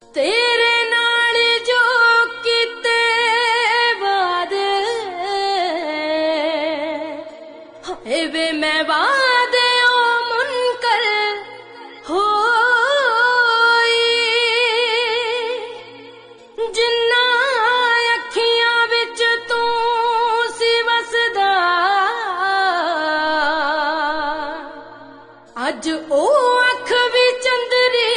तेरे नाल जो कीते वादे हाय वे मैं वादे ओ मुनकर होई जिन्ना अखियां विच तू सी वसदा अज ओ अख भी चंदरी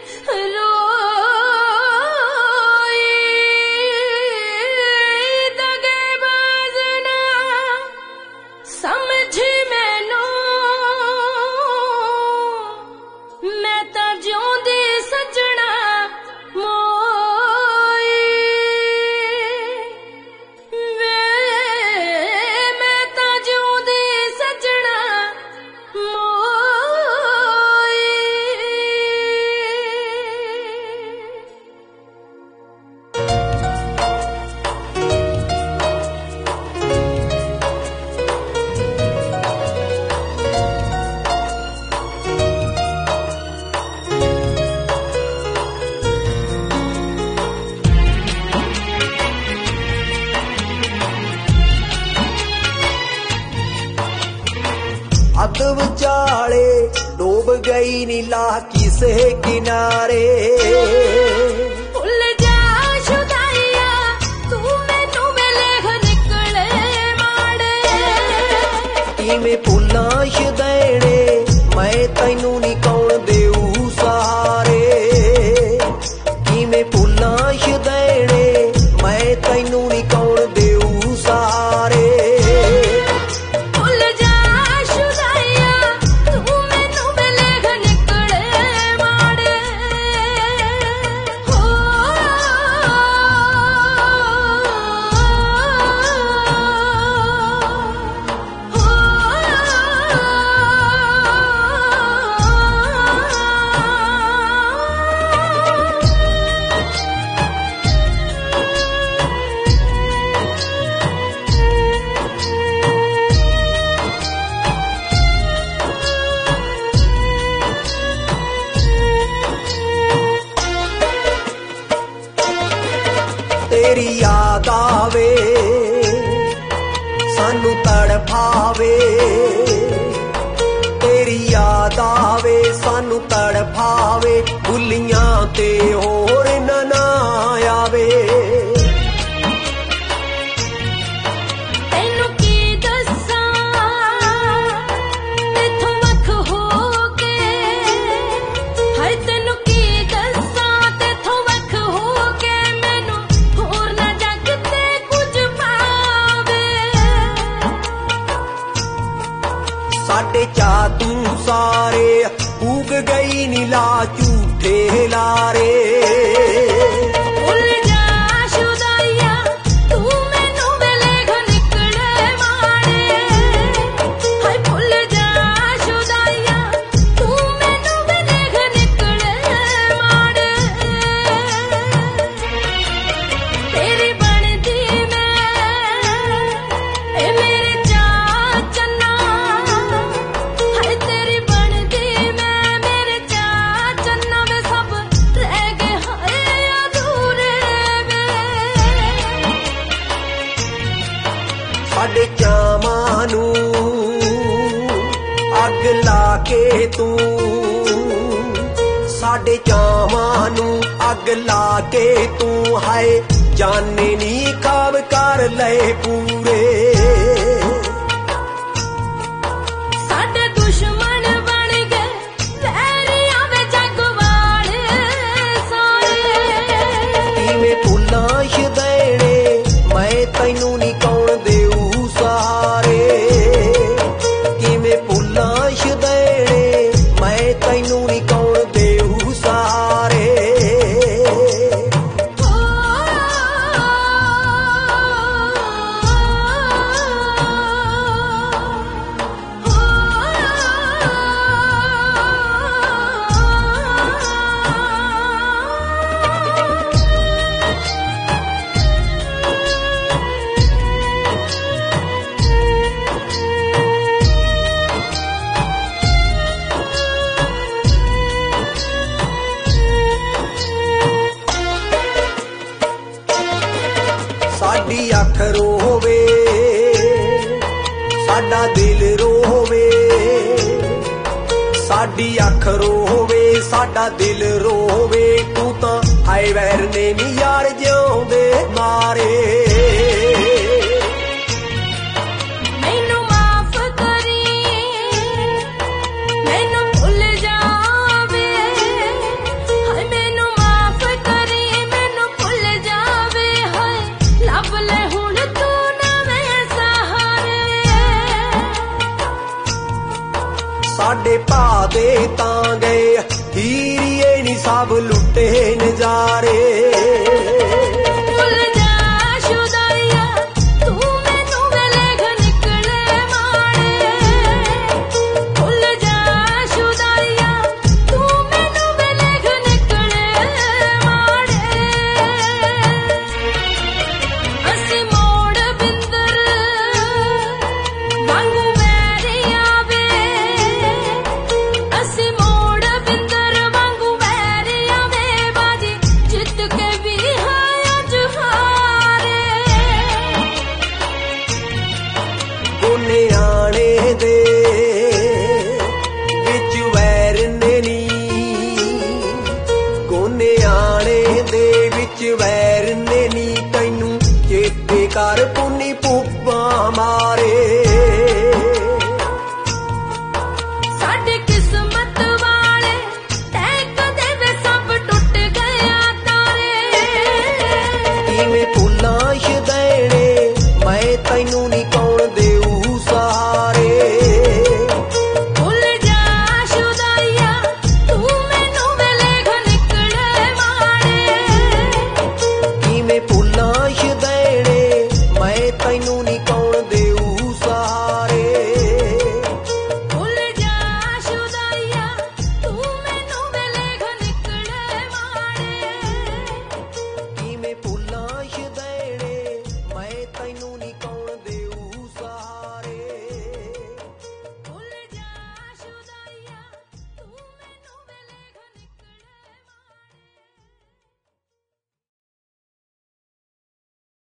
अध विचाले डूब गई नीला किसे किनारे भुल जा शुदाइया तू मैनू वेलेख निकले माड़े किवें भुल्लां शदैणे मैं तैनू नी कौन देऊ सारे किवें भुल्लां शदैणे मैं तैनू नी कौन देऊ सारे तेरी याद आवे सानू तड़फावे तेरी याद आवे सानू तड़फावे भुलियां ते होर ना आवे साडे चा तू सारे उग गई नीला झूठे लारे साडे चावां नू अग ला के तू साडे चावां नू अग ला के तू हाय जाने नी खाब कर ले पूरे साडे दुश्मन बन गए वैरियां वे जगवाड़ सारे किवें भुल्लां शदैणे मैं तैनू नी कौन देऊ सारे किवें भुल्लां शदैणे मैं तैनू नी कौन देऊ सारे ਲੱਖ ਰੋਵੇ ਸਾਡਾ ਦਿਲ ਰੋਵੇ ਤੂੰ ਤਾਂ ਹਾਏ ਵੈਰ ਨੇ ਨੀ ਯਾਰ ਜਿਉਂਦੇ ਮਾਰੇ ਮੈਨੂੰ ਮਾਫ ਕਰੀ ਮੈਨੂੰ ਭੁੱਲ ਜਾਵੇ ਹਾਏ ਮੈਨੂੰ ਮਾਫ ਕਰੀ ਮੈਨੂੰ ਭੁੱਲ ਜਾਵੇ ਹਾਏ ਲੱਭ ਲੈ ਹੁਣ ਤੂੰ ਨਵੇਂ ਸਹਾਰੇ ਸਾਡੇ ਭਾ ਦੇ ਤਾਂ ਗਏ ਹੀਰੀਏ ਨੀ ਸਭ ਲੁੱਟੇ ਨਜ਼ਾਰੇ ਭੁੱਲ ਜਾ ਸ਼ੁਦਾਈਆ ਤੂੰ ਮੈਨੂੰ ਵੇਲੇਖ ਨਿਕਲੇ ਮਾੜੇ ਭੁੱਲ ਜਾ ਸ਼ੁਦਾਈਆ ਤੂੰ ਮੈਨੂੰ ਵੇਲੇਖ ਨਿਕਲੇ ਮਾੜੇ ਅਸੀਂ ਮੋੜ ਬਿੰਦਰ ਵਾਂਗੂ ਵੈਰੀਆਂ ਵੇ ਅਸੀਂ ਮੋੜ ਬਿੰਦਰ ਵਾਂਗੂ ਵੈਰੀਆਂ ਵੇ ਬਾਜੀ ਜਿੱਤ ਕੇ ਵੀ ਹਾਇਆ ਜਹਾਰੇ ਗੋਨਿਆਣੇ ਦੇ ਵਿੱਚ ਵੈਰ ਨੇ ਨੀ ਗੋਨਿਆਣੇ ਦੇ ਵਿੱਚ ਵੈਰ ਨੇ ਨੀ ਤੈਨੂੰ ਚੇਤੇ ਕਰ ਪੁੰਨੀ ਪੂਪਾਂ ਮਾਰੇ